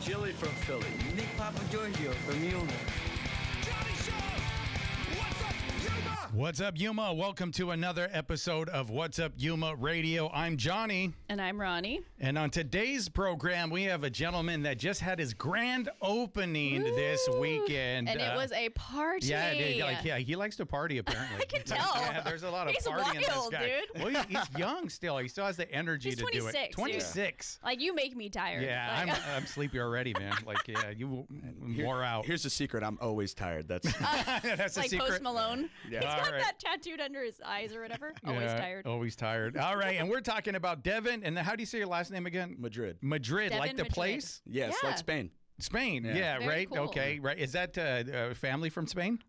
Jilly from Philly. Nick Papa Giorgio from Yuma. Johnny Show! What's up, Yuma? What's up, Yuma? Welcome to another episode of What's Up, Yuma Radio. I'm Johnny. And I'm Ronnie. And on today's program, we have a gentleman that just had his grand opening this weekend. And it was a party. Yeah, he likes to party, apparently. I can tell. Yeah, there's a lot of He's partying in this wild, guy. dude. Well, he's young still. He still has the energy He's to do it. 26, 26. Like, you make me tired. Yeah, Like, I'm sleepy already, man. Like, yeah, you wore out. Here's the secret. I'm always tired. That's That's a like secret. Post Malone. Yeah. He's got All right. that tattooed under his eyes or whatever. Always Yeah, tired. Always tired. All right, and we're talking about Devin. And how do you say your last name again? Madrid. Madrid, Devin like the Madrid. place? Yes, Yeah. like Spain. Spain. Yeah. Yeah, Very right. cool. Okay, right. Is that family from Spain?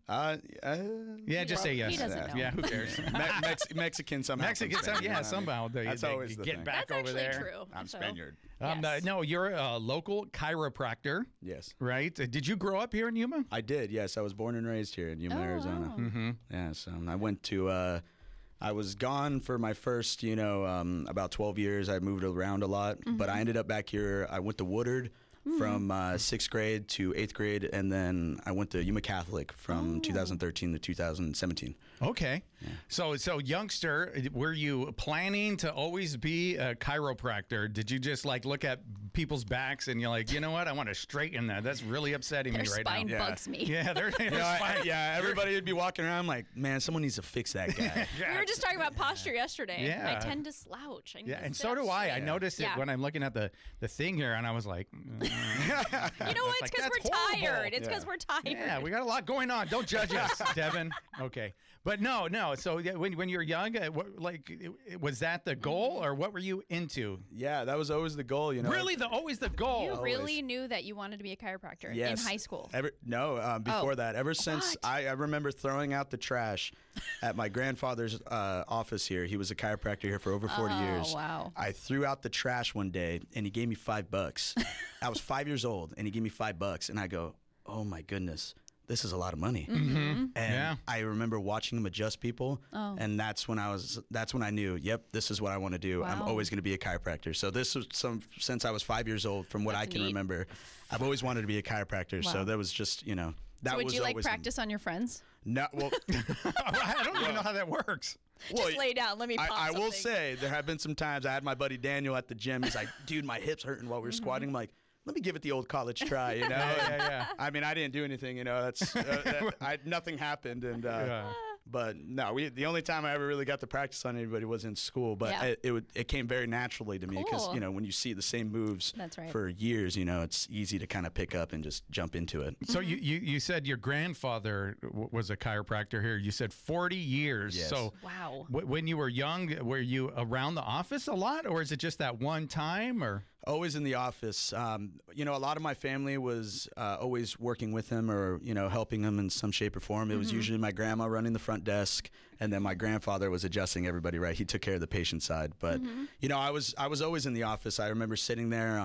Yeah, just say yes. He doesn't know. Yeah, who cares? Mexican somehow. Mexican, from Spain, yeah, you know what I mean? somehow That's they always the get thing. back That's over actually there. true. I'm So- Spaniard. Yes. No, you're a local chiropractor, Yes. right? Did you grow up here in Yuma? I did, yes. I was born and raised here in Yuma, Oh, Arizona. wow. Mm-hmm. Yes. I went to, I was gone for my first, about 12 years. I moved around a lot, but I ended up back here. I went to Woodard from 6th grade to 8th grade, and then I went to Yuma Catholic from 2013 to 2017. Okay. So youngster, were you planning to always be a chiropractor? Did you just like look at people's backs and you're like, you know what? I want to straighten that. That's really upsetting Their me right spine now. Yeah. bugs me. Yeah, they're Everybody would be walking around like, man, someone needs to fix that guy. We were just talking about posture yesterday. Yeah. I tend to slouch. I need Yeah, to and sit so up do I. I straight. noticed it Yeah. when I'm looking at the thing here, and I was like, You know what? It's like, because that's we're horrible. tired. It's because Yeah. we're tired. yeah, we got a lot going on. Don't judge us, Devin. Okay, but no. So yeah, when you were young, was that the goal, or what were you into? Yeah, that was always the goal, Really, always the goal. You really knew that you wanted to be a chiropractor Yes. in high school. Before that. Ever since What? I remember throwing out the trash at my grandfather's office here. He was a chiropractor here for over 40 years. wow. I threw out the trash one day, and he gave me $5. I was 5 years old, and he gave me $5, and I go, oh my goodness, this is a lot of money. And Yeah. I remember watching him adjust people, and that's when I knew, yep, this is what I want to do. I'm Wow. always going to be a chiropractor. So this was since I was 5 years old, from what That's I can neat. remember, I've always wanted to be a chiropractor. So Wow. that was just, that So would was you like always practice on your friends? No, well, I don't even know how that works. Just lay down. Let me pop I will something. say there have been some times I had my buddy Daniel at the gym. He's like, dude, my hip's hurting while we were squatting. I'm like, let me give it the old college try, Yeah. I mean, I didn't do anything, that's nothing happened, and but no, the only time I ever really got to practice on anybody was in school. But Yeah. it came very naturally to me because Cool. when you see the same moves That's right. for years, it's easy to kind of pick up and just jump into it. So you said your grandfather was a chiropractor here. You said 40 years. Yes. So Wow. when you were young, were you around the office a lot, or is it just that one time? Or Always in the office. A lot of my family was always working with him or, helping him in some shape or form. It was usually my grandma running the front desk, and then my grandfather was adjusting everybody, right? He took care of the patient side. But, I was always in the office. I remember sitting there,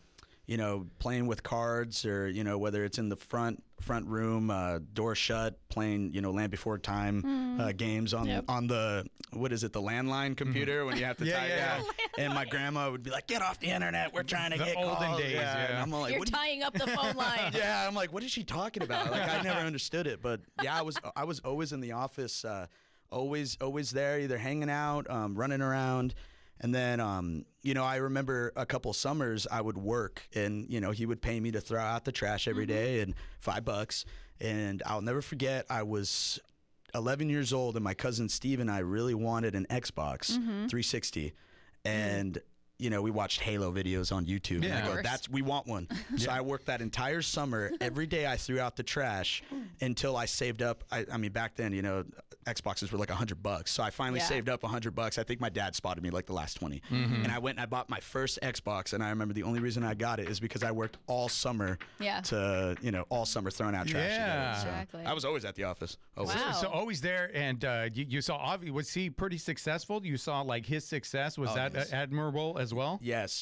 playing with cards or, whether it's in the front room, door shut, playing, Land Before Time games on the, what is it, the landline computer when you have to type. Yeah. And my grandma would be like, get off the internet. We're trying to The get olden calls. days, And yeah. I'm like, You're what do you- tying up the phone line. yeah, I'm like, what is she talking about? Like, I never understood it. But yeah, I was always in the office, always there, either hanging out, running around. And then, I remember a couple summers I would work, and he would pay me to throw out the trash every day, and $5. And I'll never forget, I was 11 years old, and my cousin Steve and I really wanted an Xbox 360, and we watched Halo videos on YouTube. Yeah. And I Of go, course. we want one. So I worked that entire summer. Every day I threw out the trash until I saved up. I mean, back then, Xboxes were like $100. So I finally Yeah. saved up $100. I think my dad spotted me like the last 20. And I went and I bought my first Xbox. And I remember the only reason I got it is because I worked all summer Yeah. all summer throwing out trash. Yeah. together. So Exactly. I was always at the office. Always. Wow. So always there, and you saw. Was he pretty successful? You saw like his success. Was that yes. admirable as well? Yes,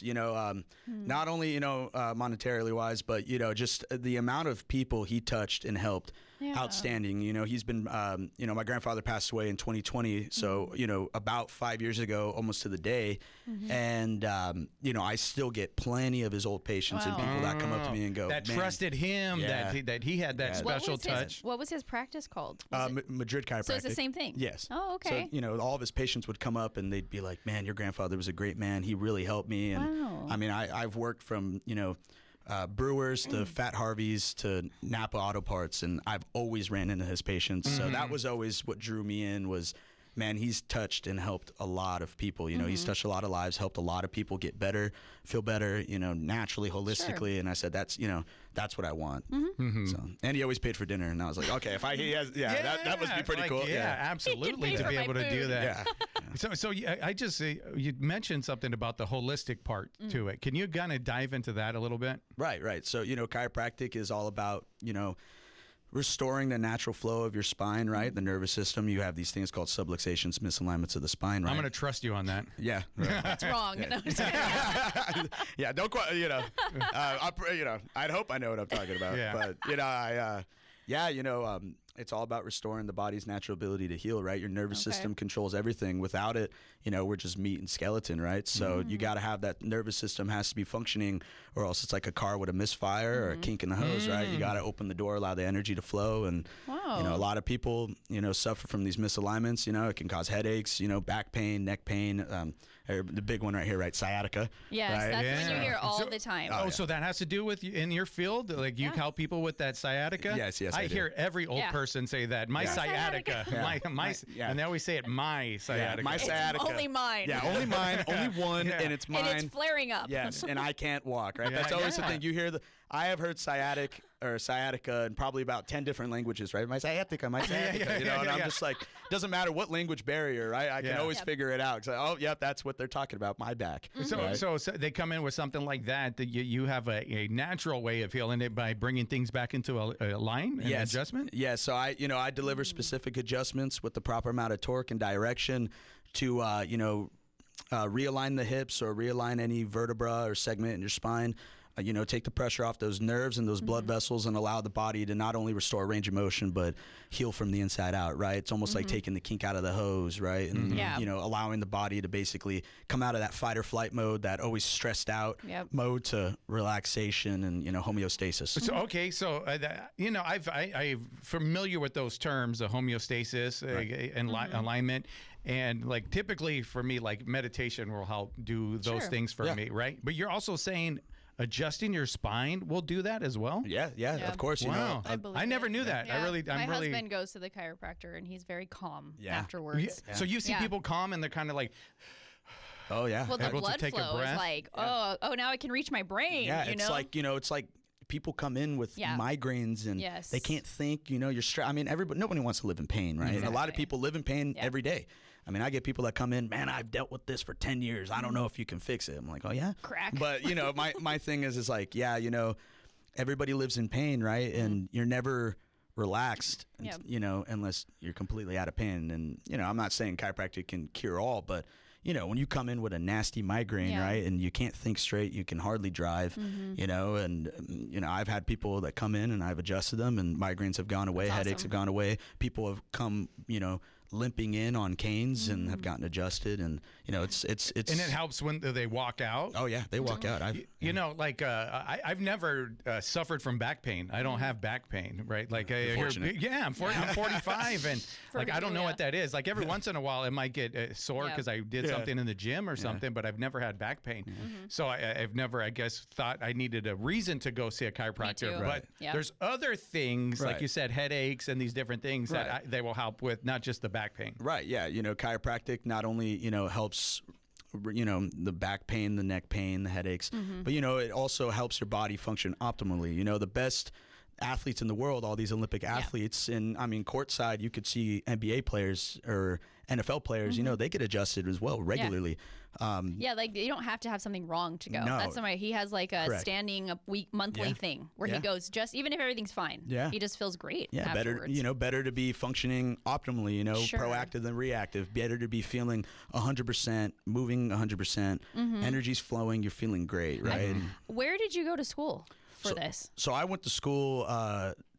not only monetarily wise, but just the amount of people he touched and helped. Yeah. outstanding. You know, he's been, you know, my grandfather passed away in 2020. So, you know, about 5 years ago, almost to the day. And, you know, I still get plenty of his old patients and Wow. people that come up to me and go, that "Man, trusted him, Yeah. that he had that Yeah. special touch. What was his practice called? Was it- Madrid Chiropractic. so it's the same thing? Yes. Oh, okay. So, you know, all of his patients would come up and they'd be like, "Man, your grandfather was a great man. He really helped me." And Wow. I mean, I've worked from, you know, Brewers to Fat Harvey's to Napa Auto Parts, and I've always ran into his patients. So that was always what drew me in was, man, he's touched and helped a lot of people. You know, he's touched a lot of lives, helped a lot of people get better, feel better, you know, naturally, holistically. And I said, that's, you know, that's what I want. So, and he always paid for dinner. And I was like, okay, if he has, that must be pretty like, cool. Yeah, absolutely, pay to for be my able to do food. that. Yeah. So I just you mentioned something about the holistic part to it. Can you kind of dive into that a little bit? Right. So, you know, chiropractic is all about, you know, restoring the natural flow of your spine, right? The nervous system. You have these things called subluxations, misalignments of the spine, right? I'm going to trust you on that. Yeah. Right. That's wrong. No, I'm just kidding. Yeah, don't quite, you know, you know, I'd hope I know what I'm talking about. Yeah. But, you know, it's all about restoring the body's natural ability to heal, right? Your nervous system controls everything. Without it, you know, we're just meat and skeleton, right? So you got to have that nervous system has to be functioning, or else it's like a car with a misfire or a kink in the hose, right? You got to open the door, allow the energy to flow. And, you know, a lot of people, you know, suffer from these misalignments. You know, it can cause headaches, you know, back pain, neck pain, or the big one right here, right? Sciatica. Yes, right? that's when you hear all So- the time. Oh, so that has to do with you in your field? Like you help people with that sciatica? Yes, I I do. hear every old Yeah. person say that. My sciatica. Yeah. Yeah. And they always say it, my sciatica. my sciatica. only mine. Yeah, only mine, only one, Yeah. and it's mine. And it's flaring up. Yes, and I can't walk, right? Yeah, That's always the yeah. thing. You hear I have heard sciatica in probably about 10 different languages, right? My sciatica, yeah, you know, and yeah, I'm yeah. just like, doesn't matter what language barrier, right? I can Yeah. always Yep. figure it out. Oh, yep, that's what they're talking about, my back. So, right? so they come in with something like that. That you have a natural way of healing it by bringing things back into a line and adjustment. Yeah, so I deliver specific adjustments with the proper amount of torque and direction to realign the hips or realign any vertebra or segment in your spine. Take the pressure off those nerves and those blood vessels and allow the body to not only restore range of motion, but heal from the inside out, right? It's almost like taking the kink out of the hose, right? And, Yeah. allowing the body to basically come out of that fight or flight mode, that always stressed out Yep. mode, to relaxation and, homeostasis. So okay, so I'm familiar with those terms, the homeostasis and alignment, and like typically for me, like meditation will help do those Sure. things for Yeah. me, right? But you're also saying adjusting your spine will do that as well. Yeah, of course. Wow, I believe I never it. knew that. Yeah. I'm My really. husband goes to the chiropractor and he's very calm Yeah. afterwards. Yeah. So you see Yeah. people calm and they're kind of like, Oh, yeah. Well, the Able to blood take a flow is breath? like, oh, now I can reach my brain. Yeah, you it's know? it's like people come in with Yeah. migraines and Yes. they can't think. You're stressed. I mean, nobody wants to live in pain, right? And a lot of Exactly. people live in pain Yeah. every day. I mean, I get people that come in, man, I've dealt with this for 10 years. I don't know if you can fix it. I'm like, oh yeah, Crack. But my thing is like, yeah, everybody lives in pain, right? And you're never relaxed, Yep. unless you're completely out of pain. And I'm not saying chiropractic can cure all, but when you come in with a nasty migraine, Yeah. right, and you can't think straight, you can hardly drive, and I've had people that come in and I've adjusted them, and migraines have gone away, That's headaches awesome. have gone away. People have come, limping in on canes and have gotten adjusted, and it's and it helps when they walk out. Oh yeah, they walk out. I've never suffered from back pain. I don't have back pain, right? Like, fortunate. I'm 45, and like I don't know yeah. what that is. Like every once in a while, it might get sore Yeah. because I did something in the gym or something, but I've never had back pain. So I've never, I guess, thought I needed a reason to go see a chiropractor. too. But Right. Yeah. there's other things, like Right. you said, headaches and these different things Right. that they will help with, not just the back pain. Right. Yeah. Chiropractic not only, helps, the back pain, the neck pain, the headaches, but, it also helps your body function optimally. The best athletes in the world, all these Olympic athletes, and I mean, courtside, you could see NBA players or NFL players, they get adjusted as well regularly. Yeah, like you don't have to have something wrong to go. No. That's somebody he has like a Correct. standing monthly Yeah. thing where Yeah. he goes just even if everything's fine. Yeah. He just feels great. Yeah, afterwards. better to be functioning optimally, Sure. proactive than reactive. Better to be feeling 100%, moving 100%, energy's flowing, you're feeling great, right? Where did you go to school for this? So I went to school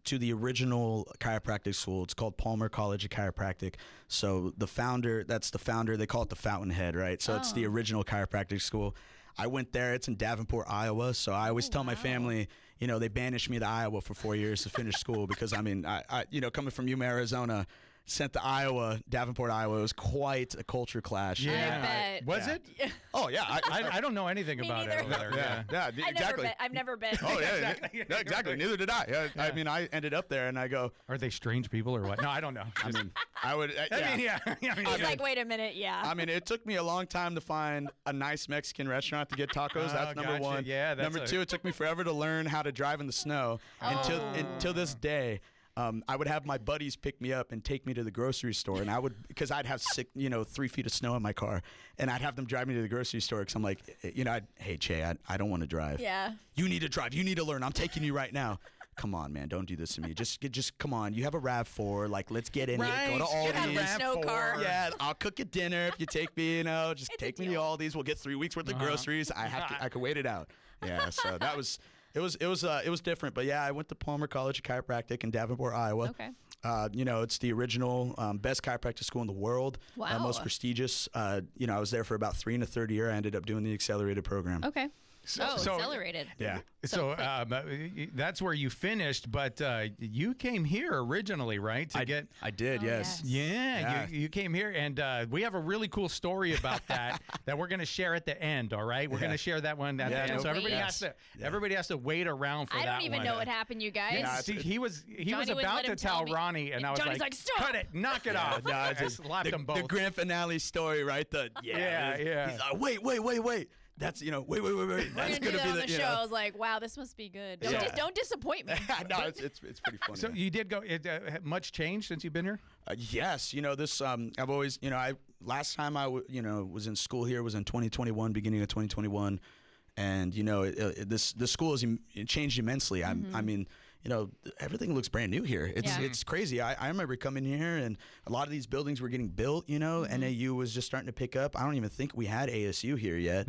to the original chiropractic school. It's called Palmer College of Chiropractic. So the founder, they call it the Fountainhead, right? So it's the original chiropractic school. I went there. It's in Davenport, Iowa. So I always tell my family, you know, they banished me to Iowa for 4 years to finish school because, I mean, I you know, coming from Yuma, Arizona, sent to Iowa, Davenport, Iowa. It was quite a culture clash. Yeah. I bet. Was it? Oh, yeah. I don't know anything Me about it neither. over there. Yeah, I've exactly. never been. I've never been. Oh, yeah, Exactly. yeah, exactly. Neither did I. I mean, I ended up there and I go, Are they strange people or what? No, I don't know. I mean, I would, I mean, yeah. I mean, I was like, wait a minute, yeah. I mean, it took me a long time to find a nice Mexican restaurant to get tacos. That's number gotcha. one. Yeah, that's number two, it took me forever to learn how to drive in the snow. Until this day, I would have my buddies pick me up and take me to the grocery store, and I would, because I'd have 3 feet of snow in my car, and I'd have them drive me to the grocery store because I'm like, you know, hey Che, I don't want to drive. Yeah. You need to drive. You need to learn. I'm taking you right now. Come on, man, don't do this to me. Just come on. You have a Rav4. Like, let's get in Right. here. Go to You have Aldi's. a snow car. Yeah, I'll cook you dinner if you take me. You know, just It's a take me to deal. Aldi's. We'll get 3 weeks worth of groceries. I could wait it out. Yeah, so that was it was different. But yeah, I went to Palmer College of Chiropractic in Davenport, Iowa. Okay. You know, it's the original best chiropractic school in the world. Wow. Most prestigious. You know, I was there for about 3 1/3 year. I ended up doing the accelerated program. Okay. So- Accelerated. Yeah. So that's where you finished, but you came here originally, right? To get. I did, Oh, yes. yes. Yeah, Yeah. You came here, and we have a really cool story about that that we're going to share at the end. All right, we're going to share that one at Yeah, the end. no So everybody problem. everybody has to wait around for I that don't even one. know what happened, you guys. Yeah, See, he was Johnny wouldn't about let to him tell tell me. Ronnie, and I was Johnny's like, "Stop." cut it, knock it off. No, I it's just slapped them the both. grand finale story, right? Yeah. He's like, wait. That's, you know, wait. We're That's gonna do that be on the you show. know. I was like, wow, this must be good. Don't, Yeah. don't disappoint me. No, it's pretty funny. So you did go. Much change since you've been here? Yes, you know this. I've always, you know, last time I was in school here was in 2021, beginning of 2021, and you know this school has changed immensely. I mean, you know, everything looks brand new here. It's crazy. I remember coming here and a lot of these buildings were getting built. You know, NAU was just starting to pick up. I don't even think we had ASU here yet,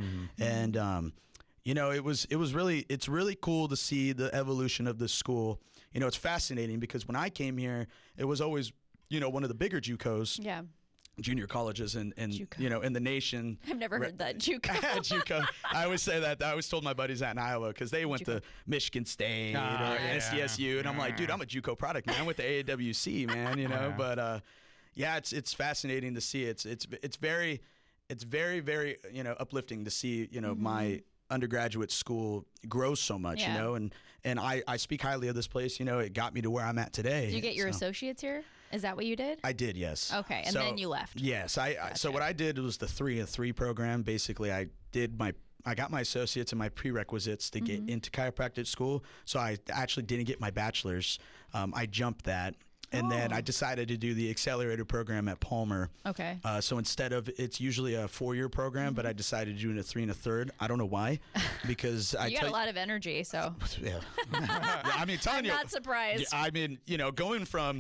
and you know, it's really cool to see the evolution of this school. You know, it's fascinating because when I came here, it was always, you know, one of the bigger JUCOs, Yeah. junior colleges in JUCO. you know, in the nation. I've never heard that. JUCO. JUCO. I always say that. I always told my buddies that in Iowa because they went to Michigan State or yeah. SDSU, and I'm like, dude, I'm a JUCO product, man. I went to AWC, man. You know, but yeah, it's fascinating to see. It's very, very, you know, uplifting to see, you know, my undergraduate school grows so much, Yeah. you know, and I speak highly of this place. You know, it got me to where I'm at today. Did you get your so. associates here? Is that what you did? I did, yes. Okay, and then you left. Yes, so what I did was the 3-3 program. Basically, I got my associates and my prerequisites to get into chiropractic school. So I actually didn't get my bachelor's. I jumped that. And then I decided to do the accelerated program at Palmer. Okay. So instead of, it's usually a 4-year program, but I decided to do it in a 3 1/3. I don't know why, because You got a lot of energy, so yeah. Yeah, I mean, telling I'm you, not surprised. I mean, you know, going from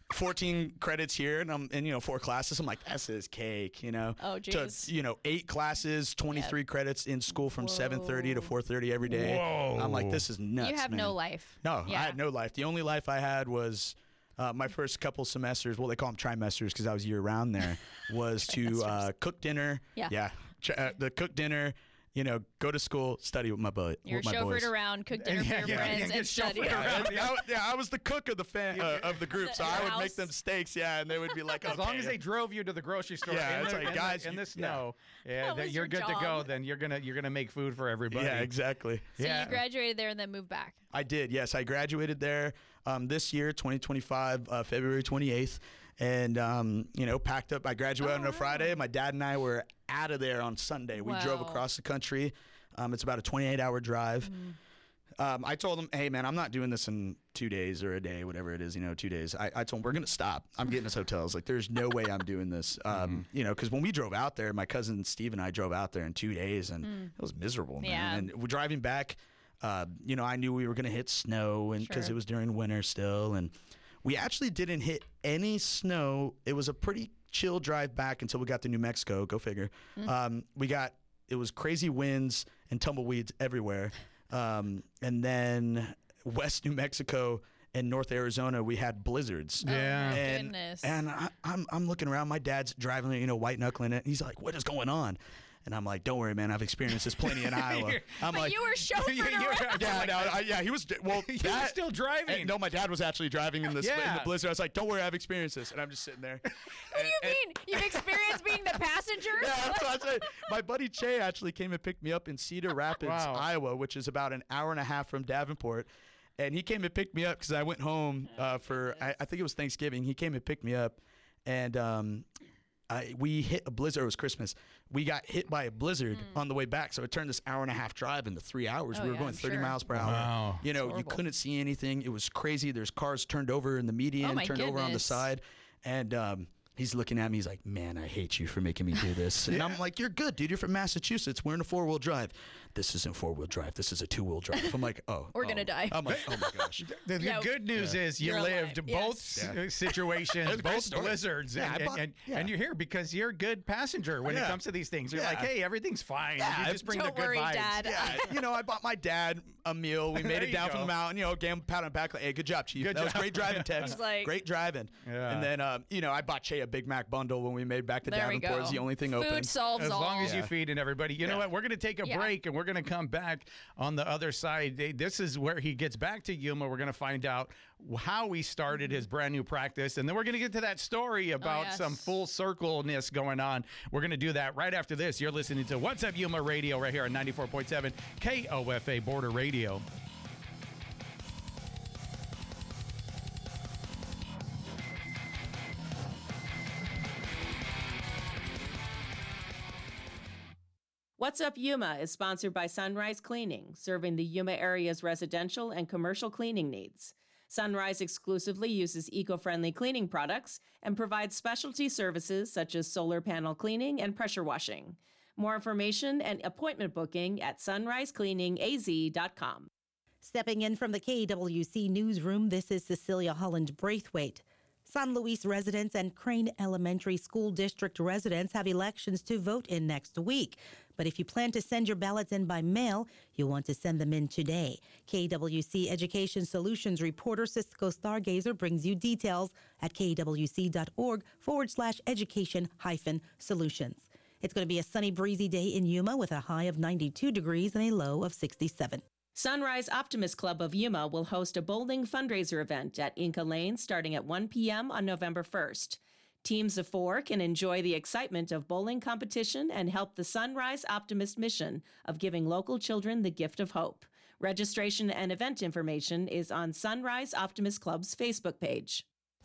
14 credits here and I'm in, you know, 4 classes, I'm like, this is cake, you know. Oh, to, geez. you know, 8 classes, 23 credits in school from 7:30 to 4:30 every day. Whoa. I'm like, this is nuts. You have man. no life. No, Yeah. I had no life. The only life I had was my first couple semesters. Well, they call them trimesters because I was year round there. Was to cook dinner. Yeah. The cook dinner. You know, go to school, study with my boys. You're with my chauffeured boys. around, cook dinner for your friends, and study. I was the cook of the group, so Your I would house. make them steaks, and they would be like, As long as they drove you to the grocery store Yeah, in, it's the, like, in, guys, the, in the yeah. snow, That was you're your good to go. job. Then you're gonna make food for everybody. yeah, exactly. So Yeah. you graduated there and then moved back. I did, yes. I graduated there this year, 2025, February 28th, and you know, packed up. I graduated on a Friday. My dad and I were out of there on Sunday. We drove Wow. across the country. It's about a 28-hour drive. I told him, hey, man, I'm not doing this in 2 days or a day, whatever it is, you know, 2 days. I told him, we're going to stop. I'm getting us hotels. Like, there's no way I'm doing this. You know, because when we drove out there, my cousin Steve and I drove out there in 2 days, and it was miserable, man. Yeah. And we're driving back. You know, I knew we were going to hit snow and because Sure. it was during winter still. And we actually didn't hit any snow. It was a pretty chill drive back until we got to New Mexico. Go figure. It was crazy winds and tumbleweeds everywhere. And then West New Mexico, in North Arizona, we had blizzards. Yeah. Oh, my And, goodness. and I'm looking around. My dad's driving, white knuckling it. He's like, "What is going on?" And I'm like, "Don't worry, man. I've experienced this plenty in Iowa." I'm but like, you were chauffeured around. yeah, he was. Well, You were still driving. No, my dad was actually driving in the Yeah. blizzard. I was like, "Don't worry, I've experienced this," and I'm just sitting there. What do you mean? You've experienced being the passenger? Yeah, that's what I said. My buddy Che actually came and picked me up in Cedar Rapids, Wow. Iowa, which is about an hour and a half from Davenport. And he came and picked me up because I went home for, I think it was Thanksgiving. He came and picked me up, and we hit a blizzard. It was Christmas. We got hit by a blizzard on the way back, so it turned this hour and a half drive into 3 hours. Oh, We were yeah, going I'm 30 sure. miles per hour. Wow. You know, you horrible. couldn't see anything. It was crazy. There's cars turned over in the median, Oh, my turned over on the goodness. side. And he's looking at me. He's like, "Man, I hate you for making me do this." And I'm like, "You're good, dude. You're from Massachusetts. We're in a 4-wheel drive." "This isn't 4-wheel drive. This is a 2-wheel drive." I'm like, "Oh, We're gonna die. I'm like, "Oh my gosh." The Yeah. good news is you You're lived alive. both Yes. situations, It was a great both story. blizzards, Yeah, and you're here because you're a good passenger when it Yeah. comes to these things. You're Yeah. like, hey, everything's fine. Yeah, You just bring Don't the good worry, vibes. Dad. Yeah, I bought my dad a meal. We made There it you down go. from the mountain. Gave him a pat on the back. Like, "Hey, good job, Chief. Good That was job." great driving, Tex. He's like- Great driving." Yeah. And then, I bought Che a Big Mac bundle when we made back to There we Davenport. go. It's the only thing Food open. solves As all. long as you Yeah. feed everybody. You know what? We're going to take a Yeah. break and we're going to come back on the other side. This is where he gets back to Yuma. We're going to find out how he started his brand new practice. And then we're going to get to that story about yes. some full circle-ness going on. We're going to do that right after this. You're listening to What's Up Yuma Radio right here on 94.7 KOFA Border Radio. What's Up Yuma is sponsored by Sunrise Cleaning, serving the Yuma area's residential and commercial cleaning needs. Sunrise exclusively uses eco-friendly cleaning products and provides specialty services such as solar panel cleaning and pressure washing. More information and appointment booking at sunrisecleaningaz.com. Stepping in from the KWC newsroom, this is Cecilia Holland Braithwaite. San Luis residents and Crane Elementary School District residents have elections to vote in next week. But if you plan to send your ballots in by mail, you'll want to send them in today. KWC Education Solutions reporter Cisco Stargazer brings you details at kwc.org/education-solutions. It's going to be a sunny, breezy day in Yuma with a high of 92 degrees and a low of 67. Sunrise Optimist Club of Yuma will host a bowling fundraiser event at Inca Lane starting at 1 p.m. on November 1st. Teams of 4 can enjoy the excitement of bowling competition and help the Sunrise Optimist mission of giving local children the gift of hope. Registration and event information is on Sunrise Optimist Club's Facebook page.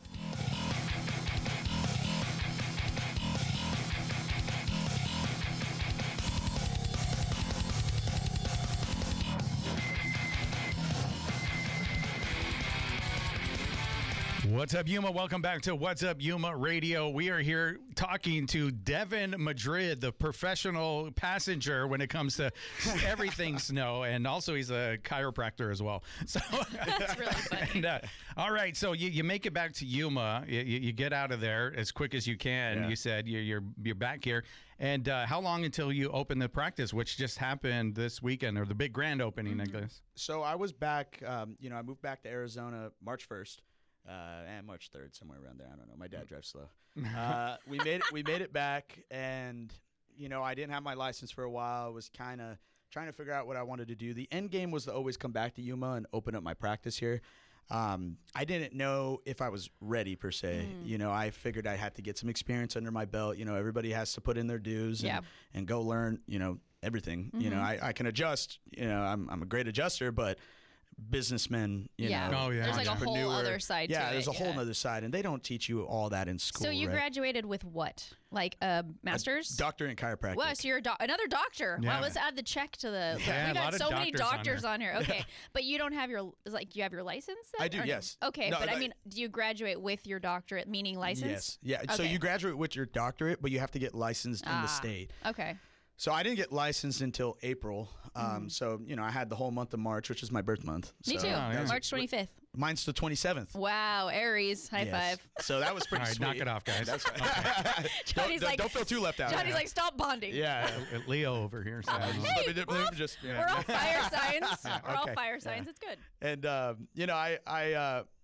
What's up, Yuma? Welcome back to What's Up Yuma Radio. We are here talking to Devin Madrid, the professional passenger when it comes to everything snow, and also he's a chiropractor as well. So That's really funny. and, all right, so you make it back to Yuma. You get out of there as quick as you can. Yeah. You said you're back here. And how long until you open the practice, which just happened this weekend, or the big grand opening, I guess? So I was back, I moved back to Arizona March 1st. And March 3rd, somewhere around there. I don't know. My dad drives slow. We made it back, and I didn't have my license for a while. I was kind of trying to figure out what I wanted to do. The end game was to always come back to Yuma and open up my practice here. I didn't know if I was ready per se. I figured I had to get some experience under my belt. Everybody has to put in their dues and, Yeah. and go learn. Everything. I can adjust. I'm a great adjuster, but businessmen, Yeah. Oh, yeah. There's like a whole entrepreneur. other side Yeah, to there's it. a whole other side, and they don't teach you all that in school. So you right? graduated with what? Like a master's? Doctor in chiropractic. Well, so you're another doctor. Yeah. Well, let's add the check to the. Yeah, We've a lot got of so many doctors on doctors here. on here. Okay, but you don't have your do you have your license? Then, I do, or no? yes. Okay, No, but I like- mean, do you graduate with your doctorate, meaning license? Yes. Yeah. So Okay. you graduate with your doctorate, but you have to get licensed in the state. Okay. So I didn't get licensed until April. So I had the whole month of March, which is my birth month. Me So too. yeah. March 25th. Mine's the 27th. Wow, Aries. High Yes. five. So that was pretty All right, sweet. knock it off, guys. Johnny's like, don't feel too left out. Johnny's like, stop bonding. Yeah. Leo over here. So. Let me just. We're all fire signs. We're all okay. fire signs. It's good. And I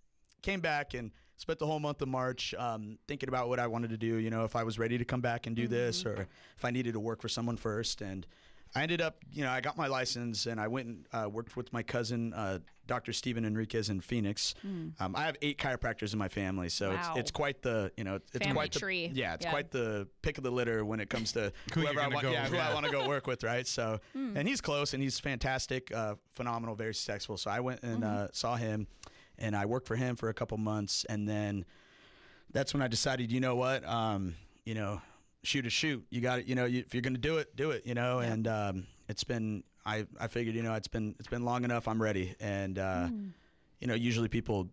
came back and spent the whole month of March thinking about what I wanted to do, if I was ready to come back and do this or if I needed to work for someone first. And I ended up, I got my license and I went and worked with my cousin, Dr. Steven Enriquez in Phoenix. I have 8 chiropractors in my family, so Wow. it's quite the, it's Family quite the tree. Yeah, it's Yeah. quite the pick of the litter when it comes to Who you're whoever I gonna want, go with, who I yeah. want to go work with, right? So, and he's close and he's fantastic, phenomenal, very successful. So I went and saw him, and I worked for him for a couple months, and then that's when I decided, you know what, shoot is shoot. You got it. If you're gonna do it, do it. And it's been. I figured, it's been long enough. I'm ready. And usually people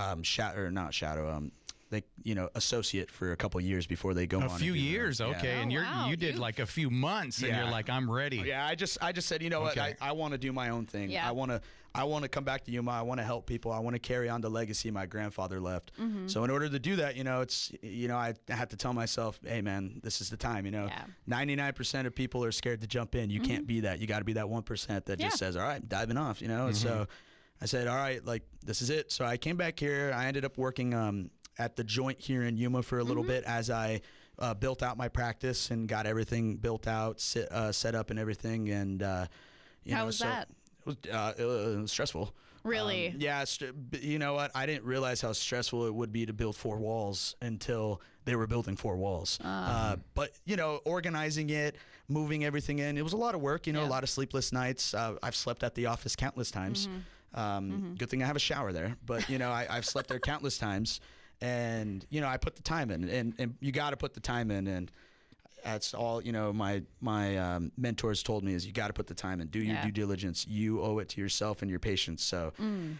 they associate for a couple of years before they go on. A few years, okay, Oh, and wow. you did like a few months, and Yeah. you're like, I'm ready. Yeah, I just said, what, Okay. I want to do my own thing. Yeah. I want to come back to Yuma. I want to help people. I want to carry on the legacy my grandfather left. So in order to do that, it's I had to tell myself, hey man, this is the time. 99% of people are scared to jump in. You can't be that. You got to be that 1% that Yeah. just says, all right, I'm diving off. And so I said, all right, like this is it. So I came back here. I ended up working at the Joint here in Yuma for a little bit as I built out my practice and got everything built out, set up and everything. And How was that? It was stressful. Really? Yeah. You know what? I didn't realize how stressful it would be to build 4 walls until they were building 4 walls. But organizing it, moving everything in, it was a lot of work. A lot of sleepless nights. I've slept at the office countless times. Good thing I have a shower there. But I've slept there countless times, and I put the time in, and you got to put the time in, and that's all my mentors told me is you got to put the time in, do your due diligence. You owe it to yourself and your patients. So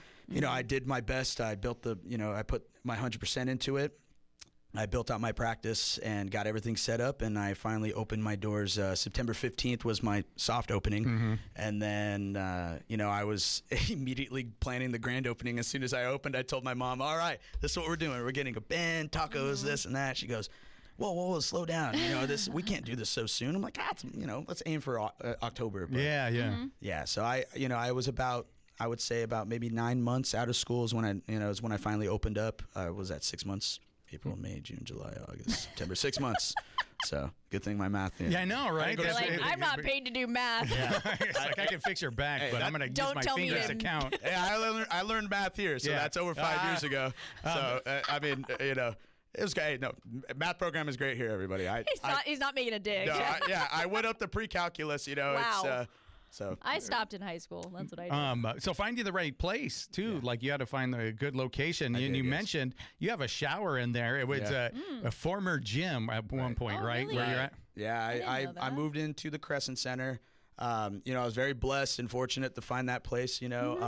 I did my best. I built I put my 100% into it. I built out my practice and got everything set up, and I finally opened my doors. September 15th was my soft opening, and then I was immediately planning the grand opening. As soon as I opened, I told my mom, all right, this is what we're doing. We're getting a band, tacos, this and that. She goes, whoa, slow down. We can't do this so soon. I'm like, let's aim for October. But yeah. So I was about, I would say about maybe 9 months out of school is when I finally opened up. I was at 6 months. April, May, June, July, August, September, 6 months. So good thing my math. Yeah, I know, right? You're like, I'm not paid to do math. It's like I can fix your back, but I'm going to use Don't my tell me fingers to- to count. Yeah, I learned math here, so Yeah. that's over 5 years ago. So it was great. No, math program is great here, everybody. He's not making a dig. I went up to pre-calculus. Wow. So I stopped in high school. That's what I did. So find you the right place too. Like you had to find a good location. And did, you yes. mentioned you have a shower in there. It was a former gym at one point, Oh, right? really? Where you're at. Yeah, didn't know I that. moved into the Crescent Center. I was very blessed and fortunate to find that place.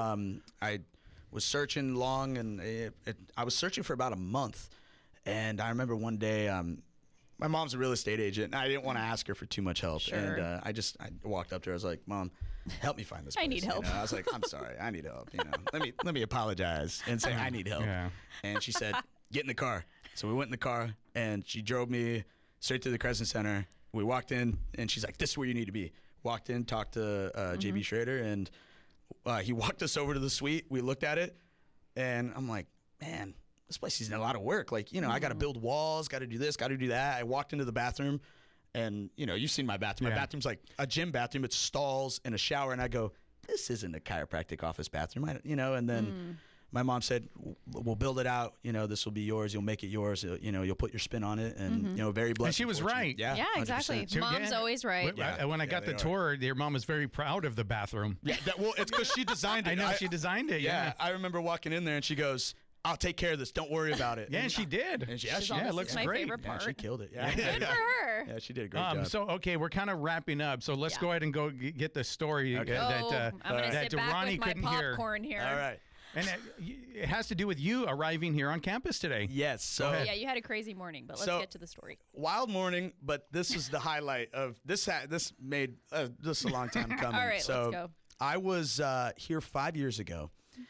I was searching long, and I was searching for about a month. And I remember one day, my mom's a real estate agent, and I didn't want to ask her for too much help. Sure. And I walked up to her. I was like, Mom, help me find this place. I need help. I was like, I'm sorry, I need help. Let me apologize and say I need help. Yeah. And she said, get in the car. So we went in the car, and she drove me straight to the Crescent Center. We walked in, and she's like, this is where you need to be. Walked in, talked to JB Schrader, and he walked us over to the suite. We looked at it, and I'm like, man, this place is a lot of work. Like, I got to build walls, got to do this, got to do that. I walked into the bathroom, and, you've seen my bathroom. My bathroom's like a gym bathroom. It's stalls and a shower, and I go, this isn't a chiropractic office bathroom. And then my mom said, we'll build it out. This will be yours. You'll make it yours. You'll put your spin on it. And, very blessed. And she was fortunate. right. Yeah, Yeah, exactly. 100%. Mom's always right. When I got the they are. tour, your mom was very proud of the bathroom. Yeah, it's because she designed it. I know she designed it. Yeah, I remember walking in there, and she goes, I'll take care of this. Don't worry about it. Yeah, and she did. And she, She's she, all, it "This looks is my great. favorite yeah, part. she killed it. Yeah, Good for her. Yeah, she did a great job. So okay, we're kind of wrapping up. So let's Yeah. go ahead and go get the story Okay. that I'm gonna that sit back Ronnie with my couldn't hear. popcorn here. All right. And it has to do with you arriving here on campus today. Yes. So ahead. Yeah, you had a crazy morning, but let's So- get to the story. wild morning, but this was the highlight of this. This made this a long time coming. All right, so let's go. I was here 5 years ago,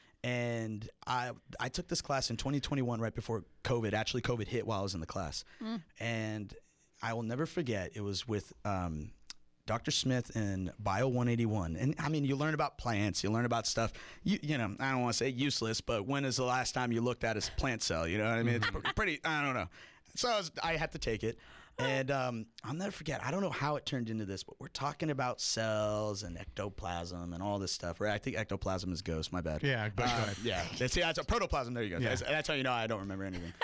and I took this class in 2021, right before COVID. Actually, COVID hit while I was in the class, and I will never forget. It was with Dr. Smith in Bio 181. And I mean, you learn about plants, you learn about stuff, you know, I don't want to say useless, but when is the last time you looked at a plant cell? You know what I mean? It's pretty, I don't know. So I had to take it. And I'll never forget, I don't know how it turned into this, but we're talking about cells and ectoplasm and all this stuff. Right? I think ectoplasm is ghost, my bad. Yeah, but go ahead. Yeah. See, that's a protoplasm. There you go. Yeah. That's how you know I don't remember anything.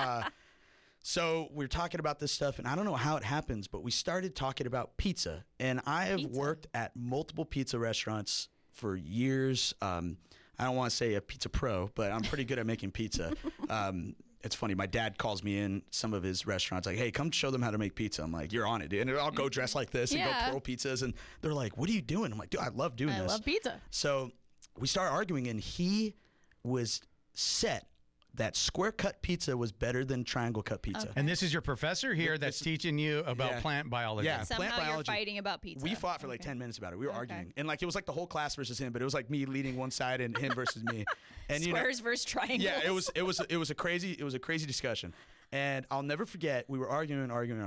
So we're talking about this stuff, and I don't know how it happens, but we started talking about pizza. And I have worked at multiple pizza restaurants for years. I don't want to say a pizza pro, but I'm pretty good at making pizza. It's funny. My dad calls me in some of his restaurants, like, "Hey, come show them how to make pizza." I'm like, "You're on it, dude." And I'll go dress like this and go pro pizzas, and they're like, "What are you doing?" I'm like, "Dude, I love doing this. I love pizza. So we started arguing, and he was set that square cut pizza was better than triangle cut pizza. Okay. And this is your professor here that's teaching you about Yeah. plant biology. Yeah. Somehow plant you're biology. fighting about pizza. We fought for like 10 minutes about it. We were arguing, and like it was like the whole class versus him, but it was like me leading one side and him versus me. And Squares versus triangles. yeah, it was a crazy discussion, and I'll never forget. We were arguing,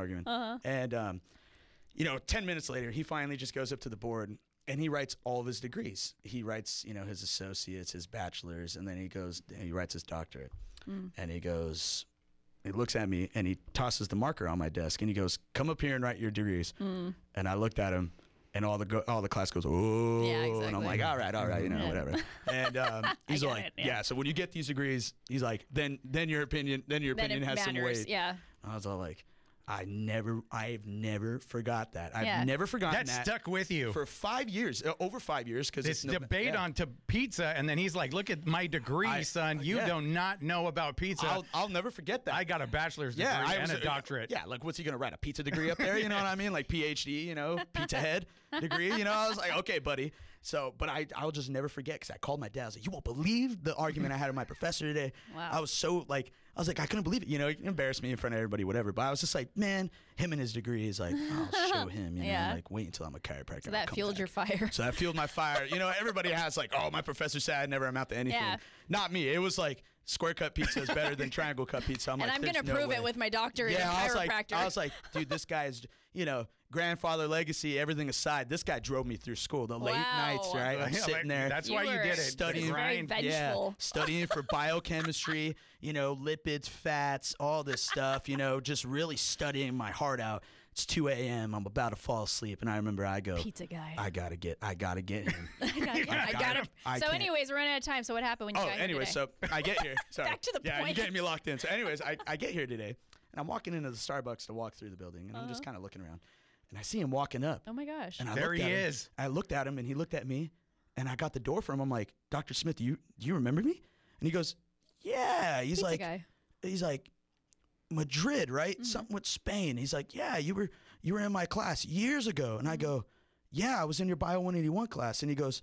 and 10 minutes later, he finally just goes up to the board. And he writes all of his degrees. He writes, his associates, his bachelor's, and then he writes his doctorate. And he looks at me and he tosses the marker on my desk and he goes, "Come up here and write your degrees." And I looked at him and all the class goes, "Oh," Yeah, and I'm exactly. like, all right, whatever. And he's get like, it, yeah. So when you get these degrees, he's like, then your opinion Then it has some matters. weight. Yeah. I was all like, I've never forgot that. I've Yeah. never forgotten That that. stuck with you. For 5 years, over 5 years, because This debate on to pizza, and then he's like, "Look at my degree, son. You yeah. do not know about pizza. I'll never forget that. I got a bachelor's degree and a doctorate." Yeah, like what's he gonna write? A pizza degree up there? You know what I mean? Like PhD, pizza head degree. I was like, okay, buddy. So, but I'll just never forget because I called my dad. I was like, "You won't believe the argument I had with my professor today." Wow. I was so like, I couldn't believe it. He embarrassed me in front of everybody, whatever. But I was just like, man, him and his degree is like, I'll show him. Yeah. Like wait until I'm a chiropractor. So that fueled your fire. So that fueled my fire. Everybody has like, oh, my professor said I never amount to anything. Yeah. Not me. It was like square cut pizza is better than triangle cut pizza. I'm And like, I'm going to "There's no prove way." it with my doctorate in I chiropractor. was like, dude, this guy is, grandfather legacy, everything aside, this guy drove me through school. The late Wow. nights, right? I'm Yeah, sitting there. That's why you were did it. studying, The very grind. vengeful. studying for biochemistry, lipids, fats, all this stuff, just really studying my heart out. It's 2 a.m. I'm about to fall asleep, and I remember I go, Pizza guy. I gotta get him. I got got him. it. I So, can't. anyways, we're running out of time. So, what happened when you Oh, got here anyway, today? so I get here. Sorry. Back to the Yeah, you're point. getting me locked in. So, anyways, I get here today, and I'm walking into the Starbucks to walk through the building, and I'm just kind of looking around, and I see him walking up. Oh my gosh. And I There looked he at him. is. I looked at him, and he looked at me, and I got the door for him. I'm like, "Dr. Smith, do you remember me?" And he goes, "Yeah." He's Pizza like, guy. he's like, "Madrid, right? Something with Spain." He's like, "Yeah, you were in my class years ago." And I go, "Yeah, I was in your Bio 181 class." And he goes,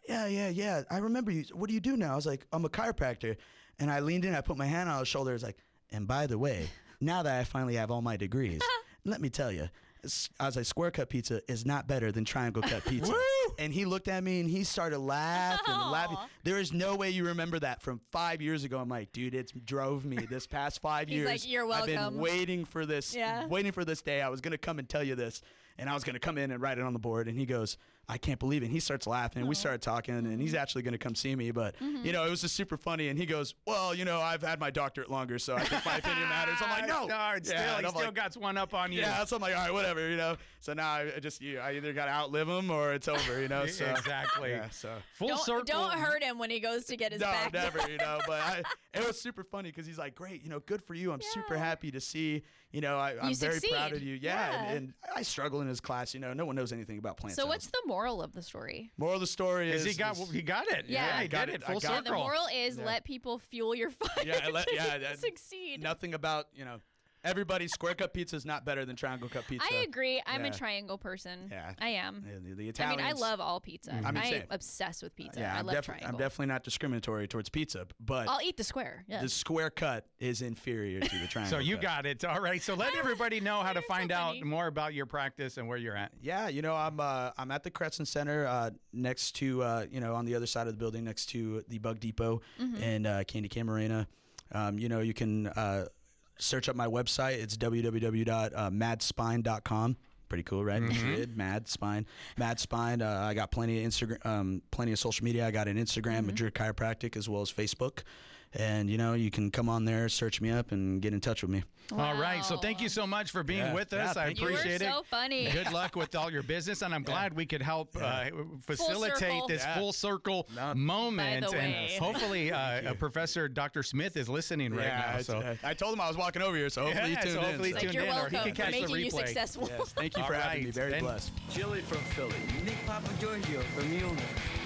Yeah. I remember you. What do you do now? I was like, "I'm a chiropractor." And I leaned in, I put my hand on his shoulder. I was like, "And by the way, now that I finally have all my degrees, let me tell you," I was like, "Square cut pizza is not better than triangle cut pizza." And he looked at me and he started laughing. There is no way you remember that from 5 years ago. I'm like, dude, it drove me this past 5 He's years. like, "You're I've welcome." been waiting for this, Yeah. waiting for this day. I was going to come and tell you this. And I was going to come in and write it on the board. And he goes, "I can't believe it." And he starts laughing. And we started talking. And he's actually going to come see me. But, it was just super funny. And he goes, "Well, I've had my doctorate longer, so I think my opinion matters." I'm like, "No." It's Yeah, still, and he I'm still like, got one up on you. yeah, so I'm like, all right, whatever, So now I either got to outlive him or it's over, So Exactly. Yeah, so Full circle. Don't hurt him when he goes to get his no, back. never, But it was super funny because he's like, "Great, good for you. I'm super happy to see, I'm very succeed. proud of you." Yeah, Yeah. And I struggle in his class. No one knows anything about plants. So, what's the moral of the story? moral of the story? Is Is he got it. Yeah. He Got did it. it. I Full got it. The circle. moral is let people fuel your fire to succeed. Nothing about everybody. Square cut pizza is not better than triangle cut pizza. I agree. I'm a Yeah. triangle person. Yeah. I am. The I Italians. mean, I love all pizza. I mean, I'm same. obsessed with pizza. Yeah, I I'm love definitely triangle. I'm definitely not discriminatory towards pizza, but I'll eat the square. Yeah. the square cut is inferior to the triangle. So you cut. got it. All right. So let everybody know how to You're so find out funny. more about your practice and where you're at. Yeah, I'm at the Crescent Center next to on the other side of the building next to the Bug Depot in Candy Cane Marina. You can search up my website. It's www.madspine.com. Pretty cool, right? Madrid, Mad Spine. I got plenty of Instagram, plenty of social media. I got an Instagram, Madrid Chiropractic, as well as Facebook. And, you can come on there, search me up, and get in touch with me. All right. So thank you so much for being with us. I appreciate it. You were so funny. Good luck with all your business. And I'm glad we could help facilitate this full circle moment. By the and way. hopefully Professor Dr. Smith is listening right now. So I told him I was walking over here, so hopefully you tuned in. hopefully Like, tuned you're in, or he welcome can for catch the making you replay. successful. Yes, thank you for All having me. right. Very And- blessed. Chili from Philly, Nick Papagiorgio from Mulner.